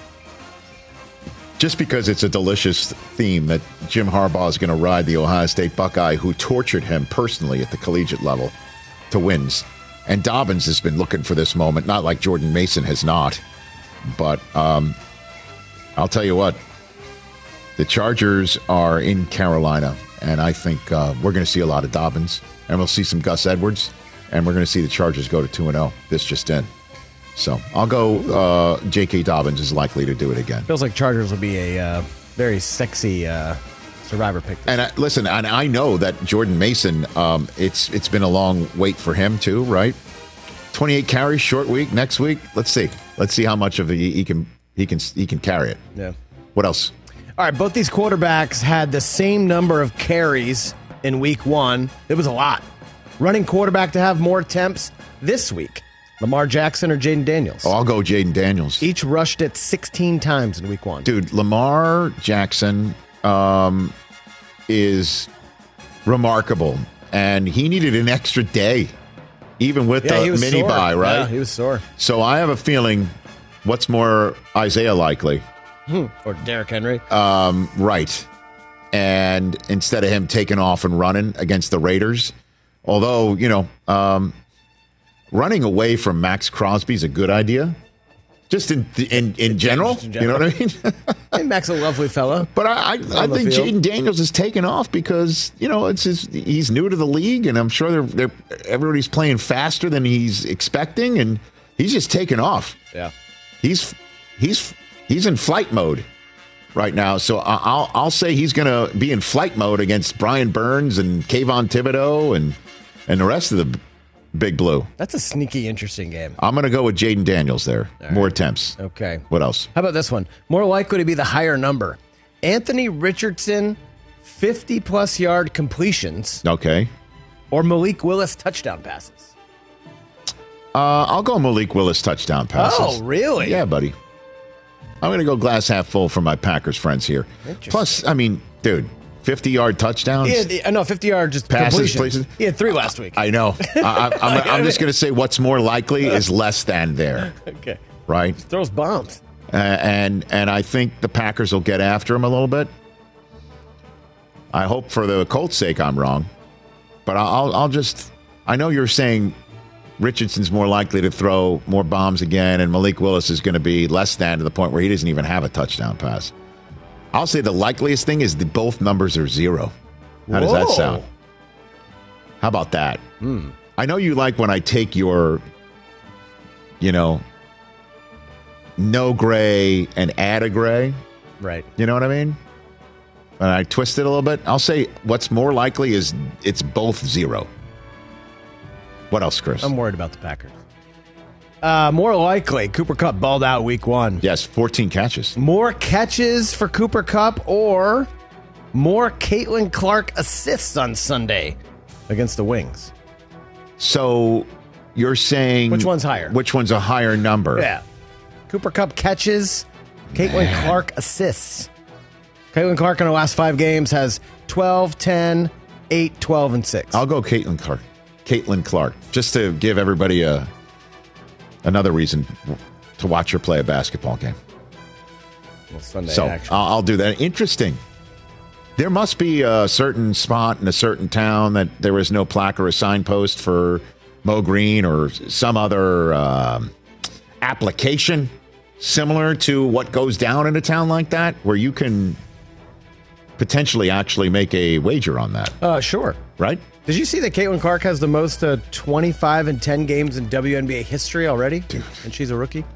Just because it's a delicious theme that Jim Harbaugh is going to ride the Ohio State Buckeye who tortured him personally at the collegiate level to wins. And Dobbins has been looking for this moment, not like Jordan Mason has not. But I'll tell you what, the Chargers are in Carolina, and I think we're going to see a lot of Dobbins, and we'll see some Gus Edwards, and we're going to see the Chargers go to 2-0. This just in. So I'll go J.K. Dobbins is likely to do it again. Feels like Chargers will be a very sexy survivor pick. And listen, and I know that Jordan Mason, it's been a long wait for him too, right? 28 carries, short week next week. Let's see. Let's see how much of it he can carry it. Yeah. What else? All right, both these quarterbacks had the same number of carries in week 1. It was a lot. Running quarterback to have more attempts this week. Lamar Jackson or Jaden Daniels? Oh, I'll go Jaden Daniels. Each rushed it 16 times in week 1. Dude, Lamar Jackson is remarkable, and he needed an extra day, even with the mini bye, right? Yeah, he was sore. So I have a feeling, what's more Isaiah likely? Or Derrick Henry. Right. And instead of him taking off and running against the Raiders, although, running away from Max Crosby is a good idea. Just in general, you know what I mean? Hey, Max, a lovely fellow. But I think Jaden Daniels is taking off because, he's new to the league, and I'm sure everybody's playing faster than he's expecting, and he's just taking off. Yeah. He's in flight mode right now, so I'll say he's going to be in flight mode against Brian Burns and Kayvon Thibodeau and the rest of the Big Blue. That's a sneaky, interesting game. I'm going to go with Jaden Daniels there. All More right. attempts. Okay. What else? How about this one? More likely to be the higher number. Anthony Richardson, 50-plus yard completions. Okay. Or Malik Willis touchdown passes. I'll go Malik Willis touchdown passes. Oh, really? Yeah, buddy. I'm going to go glass half full for my Packers friends here. Plus, dude, 50-yard touchdowns. Yeah, 50-yard just passes. completions. He had 3 last week. I know. I'm just going to say what's more likely is less than there. Okay. Right? Just throws bombs. And I think the Packers will get after him a little bit. I hope for the Colts' sake I'm wrong. But I know you're saying Richardson's more likely to throw more bombs again, and Malik Willis is going to be less than to the point where he doesn't even have a touchdown pass. I'll say the likeliest thing is that both numbers are 0. How does that sound? How about that? I know you like when I take your, no gray and add a gray. Right. You know what I mean? And I twist it a little bit. I'll say what's more likely is it's both 0. What else, Chris? I'm worried about the Packers. More likely, Cooper Kupp balled out week 1. Yes, 14 catches. More catches for Cooper Kupp or more Caitlin Clark assists on Sunday against the Wings. So you're saying... Which one's higher? Which one's a higher number? Yeah. Cooper Kupp catches, Caitlin Clark assists. Caitlin Clark in the last 5 games has 12, 10, 8, 12, and 6. I'll go Caitlin Clark, just to give everybody another reason to watch her play a basketball game. Well, Sunday so action. I'll do that. Interesting. There must be a certain spot in a certain town that there is no plaque or a signpost for Mo Green or some other application similar to what goes down in a town like that, where you can potentially actually make a wager on that. Sure. Right? Did you see that Caitlin Clark has the most 25 and 10 games in WNBA history already? Dude. And she's a rookie?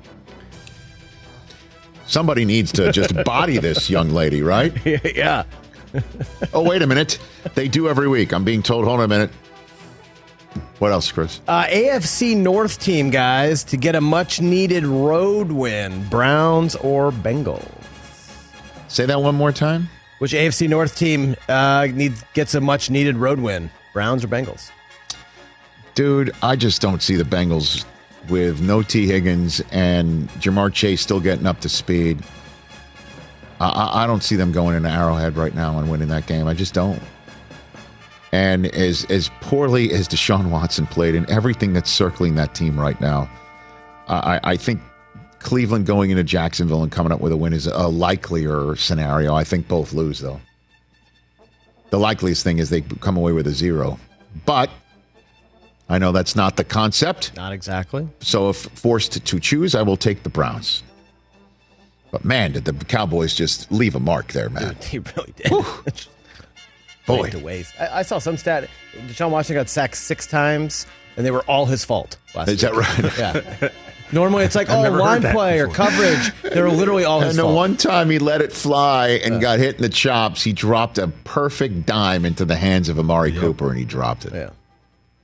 Somebody needs to just body this young lady, right? Yeah. Oh, wait a minute. They do every week. I'm being told. Hold on a minute. What else, Chris? AFC North team, guys, to get a much-needed road win. Browns or Bengals? Say that one more time. Which AFC North team gets a much-needed road win? Browns or Bengals? Dude, I just don't see the Bengals with no T. Higgins and Jamar Chase still getting up to speed. I don't see them going into Arrowhead right now and winning that game. I just don't. And as poorly as Deshaun Watson played and everything that's circling that team right now, I think Cleveland going into Jacksonville and coming up with a win is a likelier scenario. I think both lose, though. The likeliest thing is they come away with a 0. But I know that's not the concept. Not exactly. So if forced to choose, I will take the Browns. But, man, did the Cowboys just leave a mark there, man. Dude, he really did. Boy. To waste. I saw some stat. Deshaun Watson got sacked 6 times, and they were all his fault last Is week. that right? Yeah. Normally it's like, line play or coverage. They were literally all his fault. And the one time he let it fly and got hit in the chops, he dropped a perfect dime into the hands of Amari Cooper, and he dropped it. Yeah.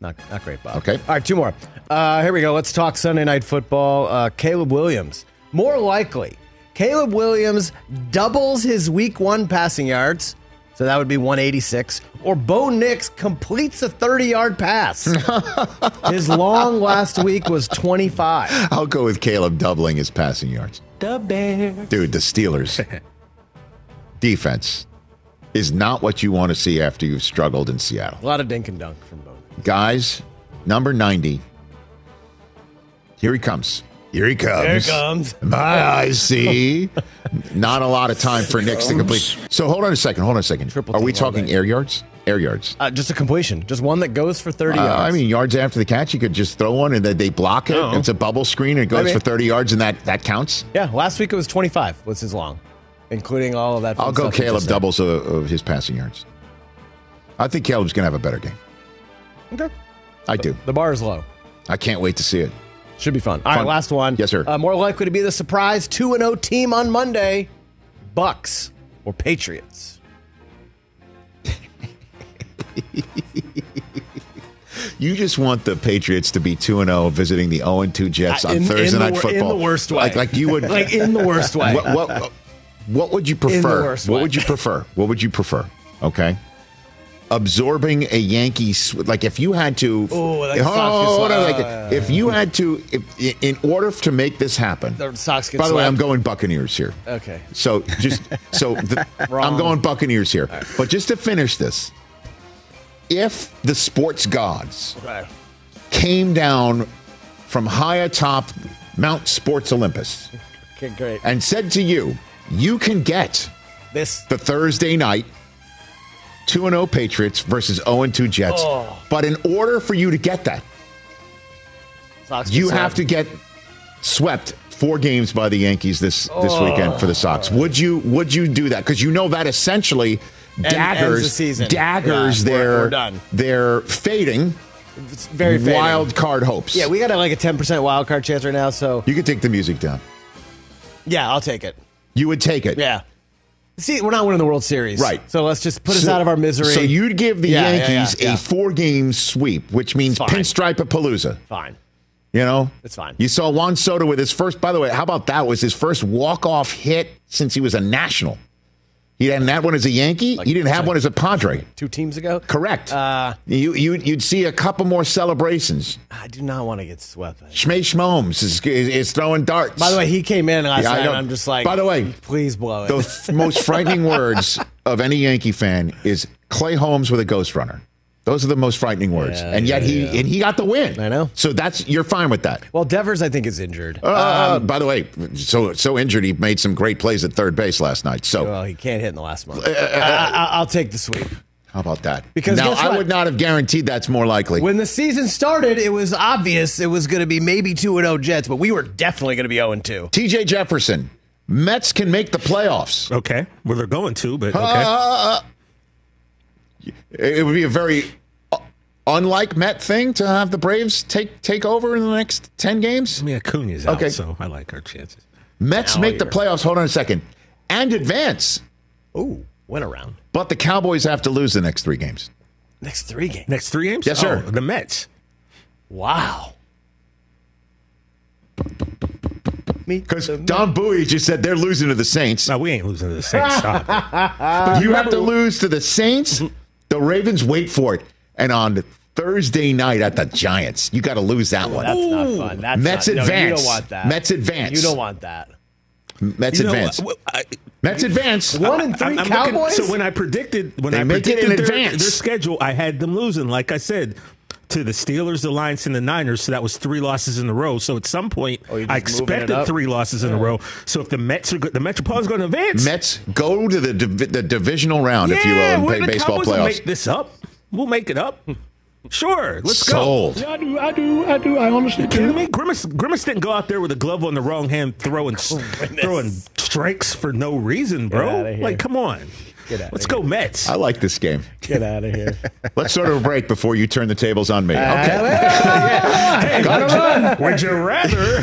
Not great, Bob. Okay. All right, 2 more. Here we go. Let's talk Sunday Night Football. Caleb Williams. More likely, Caleb Williams doubles his Week 1 passing yards, so that would be 186, or Bo Nix completes a 30-yard pass. His long last week was 25. I'll go with Caleb doubling his passing yards. The Bear. Dude, the Steelers defense is not what you want to see after you've struggled in Seattle. A lot of dink and dunk from Bo Nix. Guys, number 90. Here he comes. Here he comes. Here he comes. My eyes see. Not a lot of time for Nix to complete. So hold on a second. Are we talking air yards? Air yards. Just a completion. Just one that goes for 30 yards. I mean, yards after the catch, you could just throw one and then they block it. It's a bubble screen and it goes for 30 yards and that counts? Yeah, last week it was 25 was his long, including all of that. I'll go Caleb doubles of his passing yards. I think Caleb's going to have a better game. Okay. I do. The bar is low. I can't wait to see it. Should be fun. All right, last one. Yes, sir. More likely to be the surprise 2-0 team on Monday, Bucks or Patriots. You just want the Patriots to be 2-0 visiting the 0-2 Jets on Thursday Night Football. In the worst way. Like you would. Like in the worst way. What would you prefer? In the worst way. What would you prefer? Okay. Absorbing a Yankees, like if you had to, if you had to, in order to make this happen. The Sox get by the way, swept. I'm going Buccaneers here. Okay. I'm going Buccaneers here. Right. But just to finish this, if the sports gods came down from high atop Mount Sports Olympus, okay, great, and said to you, you can get the Thursday night 2-0 Patriots versus 0-2 Jets. But in order for you to get that, you have to get swept 4 games by the Yankees this weekend for the Sox. Would you do that? Because you know that essentially daggers their fading. It's very fading. Wild card hopes. Yeah, we got like a 10% wild card chance right now. So you could take the music down. Yeah, I'll take it. You would take it. Yeah. See, we're not winning the World Series. Right. So let's just put us out of our misery. So you'd give the Yankees a 4-game sweep, which means Pinstripe-a-palooza. Fine. You know? It's fine. You saw Juan Soto with his first, by the way, how about that? Was his first walk-off hit since he was a National. He hadn't had one as a Yankee. He didn't have one as a Padre. 2 teams ago? Correct. You'd see a couple more celebrations. I do not want to get swept. Shmay Shmomes is throwing darts. By the way, he came in last night, and I'm just like, by the way, please blow it. The most frightening words of any Yankee fan is Clay Holmes with a ghost runner. Those are the most frightening words. And yet he got the win. I know. So you're fine with that. Well, Devers, I think, is injured. By the way, so injured, he made some great plays at third base last night. So well, he can't hit in the last month. I'll take the sweep. How about that? Because now, I would not have guaranteed that's more likely. When the season started, it was obvious it was going to be maybe 2-0 Jets, but we were definitely going to be 0-2. TJ Jefferson, Mets can make the playoffs. Okay. Well, they're going to, but okay. It would be a very unlike Met thing to have the Braves take over in the next 10 games. I mean, Acuna's out, so I like our chances. Mets make the playoffs. Hold on a second. And advance. Ooh, win around. But the Cowboys have to lose the next 3 games. Next 3 games? Next 3 games? Yes, sir. The Mets. Wow. Because Don Bowie just said they're losing to the Saints. No, we ain't losing to the Saints. Stop. But you have to lose to the Saints. The Ravens, wait for it. And on Thursday night at the Giants, you got to lose that one. That's not fun. That's Mets advance. advance. You don't want that. Mets advance. You don't want that. Mets advance. Mets advance. 1-3 Cowboys. So when I predicted their schedule, I had them losing. Like I said, to the Steelers, the Lions, and the Niners. So that was 3 losses in a row. So at some point, I expected 3 losses in a row. So if the Mets are good, the Metropolitan's going to advance. Mets go to the divisional round, if you will, in baseball playoffs. We'll make this up. We'll make it up. Sure, let's go. Yeah, I do. I honestly do. Kidding me? Grimace didn't go out there with a glove on the wrong hand, throwing strikes for no reason, bro. Like, come on. Let's go Mets. I like this game. Get out of here. Let's start a break before you turn the tables on me. Okay. Hey, would you rather?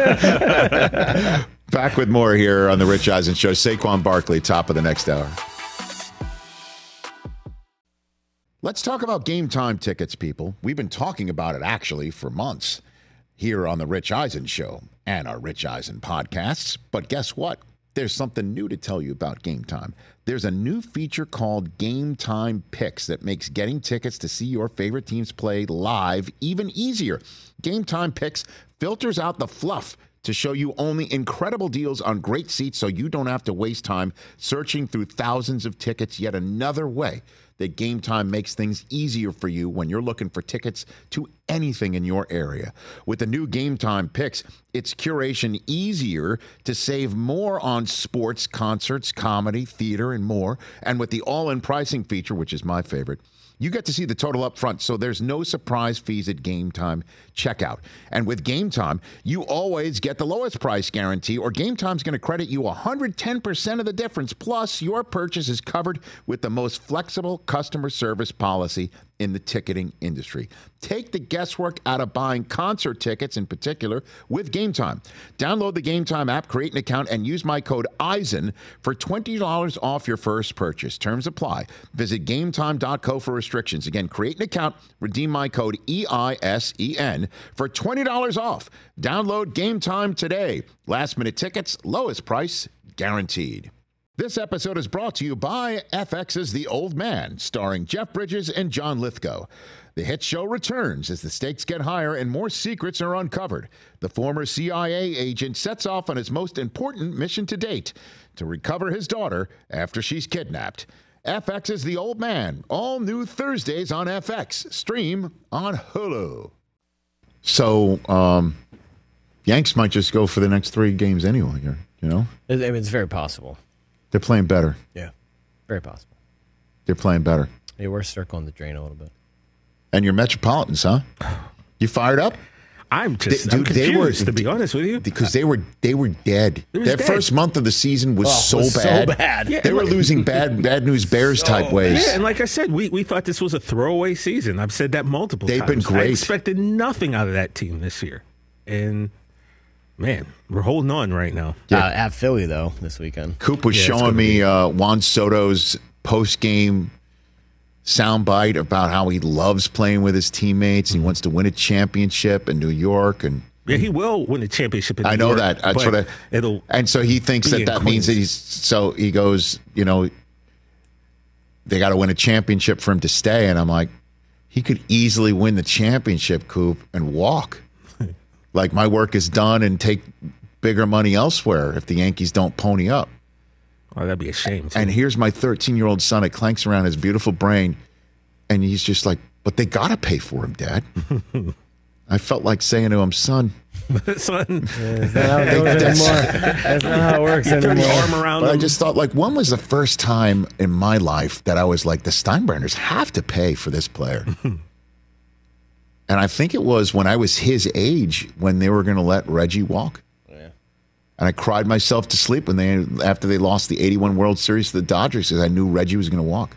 Back with more here on the Rich Eisen Show. Saquon Barkley, top of the next hour. Let's talk about Game Time tickets, people. We've been talking about it, actually, for months here on The Rich Eisen Show and our Rich Eisen podcasts. But guess what? There's something new to tell you about Game Time. There's a new feature called Game Time Picks that makes getting tickets to see your favorite teams play live even easier. Game Time Picks filters out the fluff to show you only incredible deals on great seats so you don't have to waste time searching through thousands of tickets. Yet another way that Game Time makes things easier for you when you're looking for tickets to anything in your area. With the new Game Time Picks, it's curation easier to save more on sports, concerts, comedy, theater, and more. And with the all-in pricing feature, which is my favorite, you get to see the total up front, so there's no surprise fees at Game Time checkout. And with Game Time, you always get the lowest price guarantee, or Game Time's going to credit you 110% of the difference. Plus, your purchase is covered with the most flexible customer service policy in the ticketing industry. Take the guesswork out of buying concert tickets in particular with Game Time. Download the Game Time app, create an account, and use my code EISEN for $20 off your first purchase. Terms apply. Visit GameTime.co for restrictions. Again, create an account, redeem my code EISEN for $20 off. Download Game Time today. Last minute tickets, lowest price guaranteed. This episode is brought to you by FX's The Old Man, starring Jeff Bridges and John Lithgow. The hit show returns as the stakes get higher and more secrets are uncovered. The former CIA agent sets off on his most important mission to date, to recover his daughter after she's kidnapped. FX's The Old Man, all new Thursdays on FX. Stream on Hulu. So, Yanks might just go for the next 3 games anyway here, you know? It's very possible. They're playing better. Yeah, very possible. They're playing better. Yeah, we're circling the drain a little bit. And your Metropolitans, huh? You fired up? I'm confused, to be honest with you. Because they were dead. Their first month of the season was so bad. Yeah, they were losing bad news Bears type ways. Yeah, and like I said, we thought this was a throwaway season. I've said that multiple times. They've been great. I expected nothing out of that team this year. And man, we're holding on right now. At Philly, though, this weekend. Coop was showing me Juan Soto's post-game soundbite about how he loves playing with his teammates. He wants to win a championship in New York. And yeah, he will win a championship in New York. I know that. That's what and so he thinks that means that he goes, you know, they got to win a championship for him to stay. And I'm like, he could easily win the championship, Coop, and walk. Like, my work is done and take bigger money elsewhere if the Yankees don't pony up. Oh, that'd be a shame. And here's my 13-year-old son. It clanks around his beautiful brain, and he's just like, but they got to pay for him, Dad. I felt like saying to him, son. Son. That's not how it goes anymore. That's not how it works anymore. Arm around but him. I just thought, like, when was the first time in my life that I was like, the Steinbrenners have to pay for this player? And I think it was when I was his age when they were going to let Reggie walk. Yeah. And I cried myself to sleep after they lost the 81 World Series to the Dodgers because I knew Reggie was going to walk.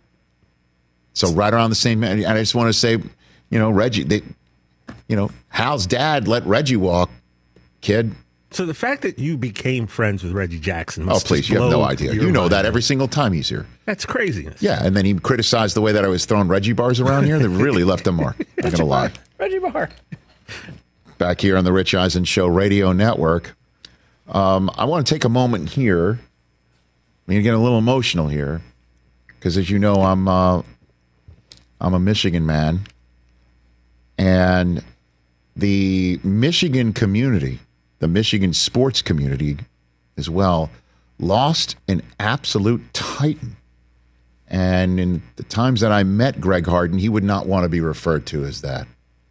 So right around the same, and I just want to say, you know, Reggie, Hal's dad let Reggie walk, kid. So the fact that you became friends with Reggie Jackson must you have no idea. You know that every single time he's here. That's craziness. Yeah, and then he criticized the way that I was throwing Reggie bars around here. That really left a mark. I'm not going to lie. Reggie Bar. Back here on the Rich Eisen Show Radio Network. I want to take a moment here. I'm going to get a little emotional here. Because as you know, I'm a Michigan man. And the Michigan community, the Michigan sports community as well, lost an absolute titan. And in the times that I met Greg Harden, he would not want to be referred to as that.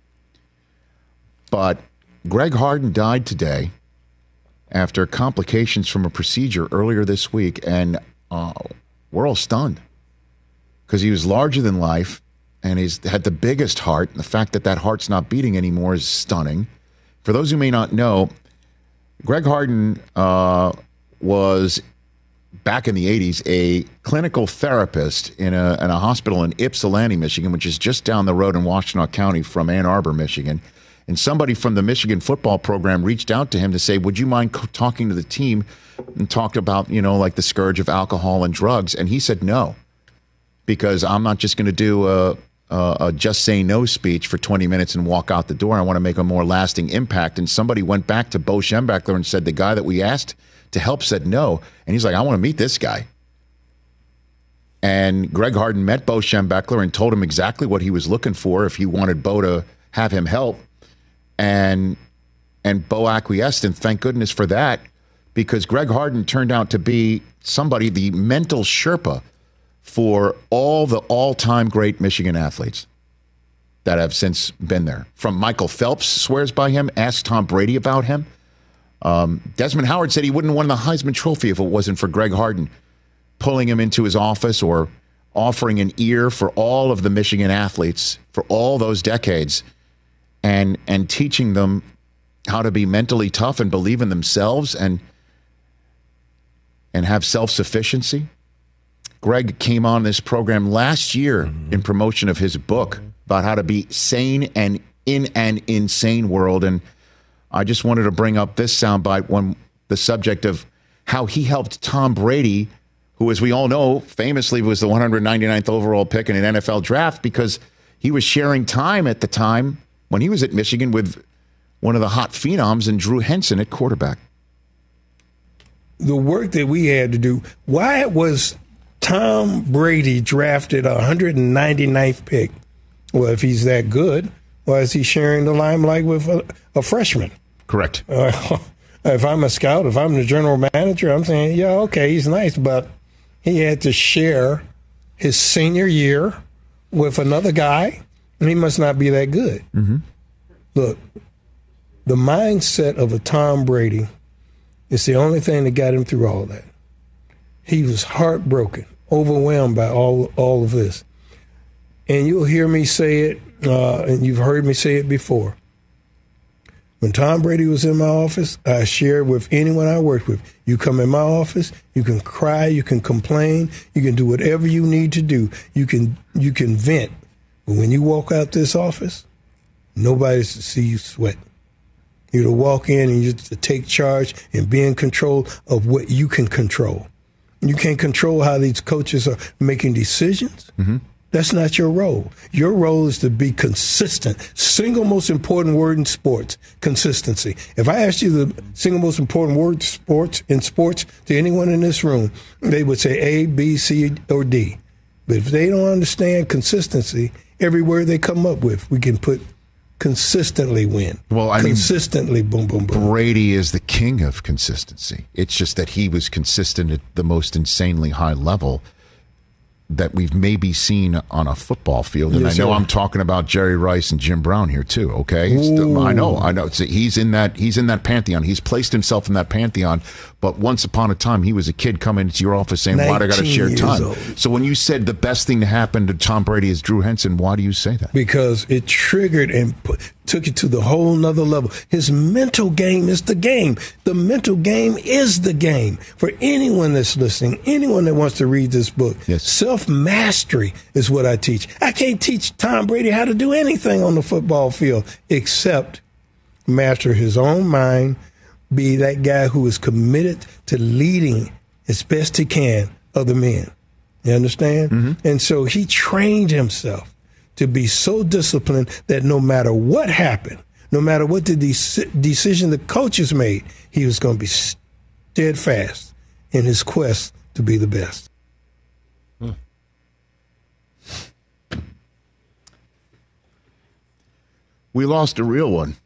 But Greg Harden died today after complications from a procedure earlier this week, and we're all stunned because he was larger than life, and he's had the biggest heart. And the fact that heart's not beating anymore is stunning. For those who may not know, Greg Harden was, back in the 80s, a clinical therapist in a hospital in Ypsilanti, Michigan, which is just down the road in Washtenaw County from Ann Arbor, Michigan. And somebody from the Michigan football program reached out to him to say, would you mind talking to the team, and talked about, like the scourge of alcohol and drugs. And he said no. because I'm not just going to do a just say no speech for 20 minutes and walk out the door. I want to make a more lasting impact. And somebody went back to Bo Schembechler and said the guy that we asked to help said no. And he's like, I want to meet this guy. And Greg Harden met Bo Schembechler and told him exactly what he was looking for if he wanted Bo to have him help. And Bo acquiesced, and thank goodness for that, because Greg Harden turned out to be somebody, the mental Sherpa for all the all-time great Michigan athletes that have since been there. From Michael Phelps swears by him, asked Tom Brady about him. Desmond Howard said he wouldn't have won the Heisman Trophy if it wasn't for Greg Harden pulling him into his office or offering an ear for all of the Michigan athletes for all those decades and teaching them how to be mentally tough and believe in themselves and have self-sufficiency. Greg came on this program last year in promotion of his book about how to be sane and in an insane world. And I just wanted to bring up this soundbite when the subject of how he helped Tom Brady, who, as we all know, famously was the 199th overall pick in an NFL draft, because he was sharing time at the time when he was at Michigan with one of the hot phenoms and Drew Henson at quarterback. The work that we had to do, why was Tom Brady drafted 199th pick? Well, if he's that good, why is he sharing the limelight with a freshman? Correct. If I'm a scout, if I'm the general manager, I'm saying, yeah, okay, he's nice, but he had to share his senior year with another guy, and he must not be that good. Mm-hmm. Look, the mindset of a Tom Brady is the only thing that got him through all that. He was heartbroken, overwhelmed by all of this. And you'll hear me say it, and you've heard me say it before. When Tom Brady was in my office, I shared with anyone I worked with. You come in my office, you can cry, you can complain, you can do whatever you need to do. You can vent. But when you walk out this office, nobody's to see you sweat. You're to walk in and you're to take charge and be in control of what you can control. You can't control how these coaches are making decisions. Mm-hmm. That's not your role. Your role is to be consistent. Single most important word in sports, consistency. If I asked you the single most important word in sports to anyone in this room, they would say A, B, C, or D. But if they don't understand consistency, every word they come up with, we can put consistently win. Well, I consistently mean, boom, boom, boom. Brady is the king of consistency. It's just that he was consistent at the most insanely high level that we've maybe seen on a football field. And yes, I know I'm talking about Jerry Rice and Jim Brown here too, okay? I know. He's in that pantheon. He's placed himself in that pantheon. But once upon a time, he was a kid coming into your office saying, why do I got to share time? Old. So when you said the best thing to happen to Tom Brady is Drew Henson, why do you say that? Because it triggered and took it to the whole nother level. His mental game is the game. The mental game is the game. For anyone that's listening, anyone that wants to read this book, yes. Self-mastery is what I teach. I can't teach Tom Brady how to do anything on the football field except master his own mind, be that guy who is committed to leading as best he can other men. You understand? Mm-hmm. And so he trained himself to be so disciplined that no matter what happened, no matter what the decision the coaches made, he was going to be steadfast in his quest to be the best. We lost a real one.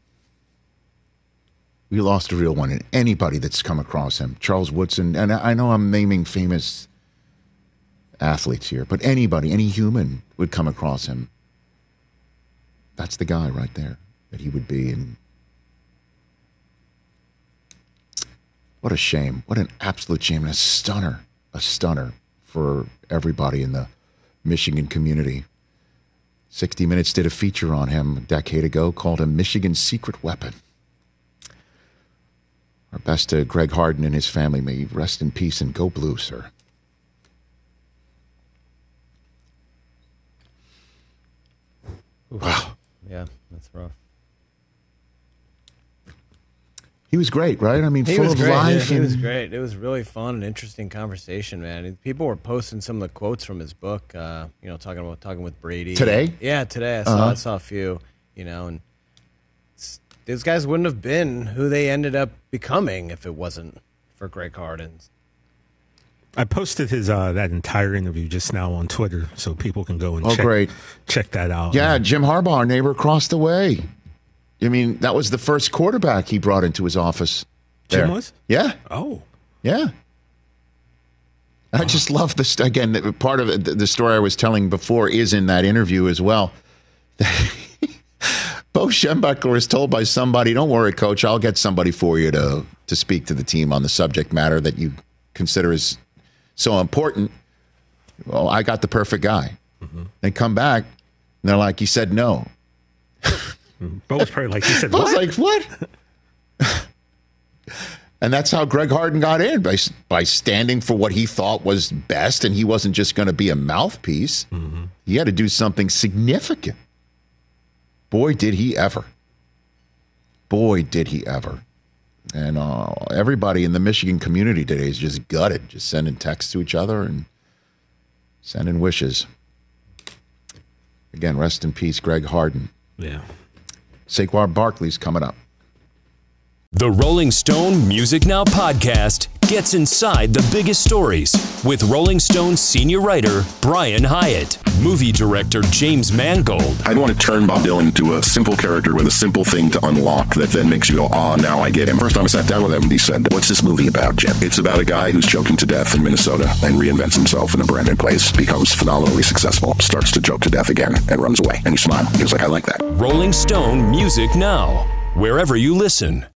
We lost a real one. And anybody that's come across him, Charles Woodson, and I know I'm naming famous athletes here, but anybody, any human would come across him. That's the guy right there that he would be. And what a shame. What an absolute shame. And a stunner for everybody in the Michigan community. 60 Minutes did a feature on him a decade ago called him Michigan's Secret Weapon. Our best to Greg Harden and his family. May he rest in peace and go blue, sir. Wow. Yeah, that's rough. He was great, right? I mean, he full was of great. life. He was great. It was really fun and interesting conversation, man. People were posting some of the quotes from his book. Talking with Brady today. Yeah, today I saw a few. And these guys wouldn't have been who they ended up becoming if it wasn't for Greg Harden. I posted his that entire interview just now on Twitter, so people can go and check that out. Yeah, Jim Harbaugh, our neighbor across the way. I mean, that was the first quarterback he brought into his office. Jim there. was? Yeah. Oh. Yeah. I just love this. Again, part of the story I was telling before is in that interview as well. Bo Schembechler was told by somebody, don't worry, coach, I'll get somebody for you to speak to the team on the subject matter that you consider is so important. Well, I got the perfect guy. Mm-hmm. They come back, and they're like, he said no. Bo was probably like, he said what? I was like, what? And that's how Greg Harden got in, by standing for what he thought was best, and he wasn't just going to be a mouthpiece. Mm-hmm. He had to do something significant. Boy, did he ever. Boy, did he ever. And everybody in the Michigan community today is just gutted, just sending texts to each other and sending wishes. Again, rest in peace, Greg Harden. Yeah. Saquon Barkley's coming up. The Rolling Stone Music Now podcast gets inside the biggest stories with Rolling Stone senior writer Brian Hyatt, movie director James Mangold. I want to turn Bob Dylan into a simple character with a simple thing to unlock that then makes you go, now I get him. First time I sat down with him, he said, "What's this movie about, Jim?" It's about a guy who's choking to death in Minnesota and reinvents himself in a brand new place, becomes phenomenally successful, starts to choke to death again, and runs away. And he smiled. He was like, "I like that." Rolling Stone Music Now, wherever you listen.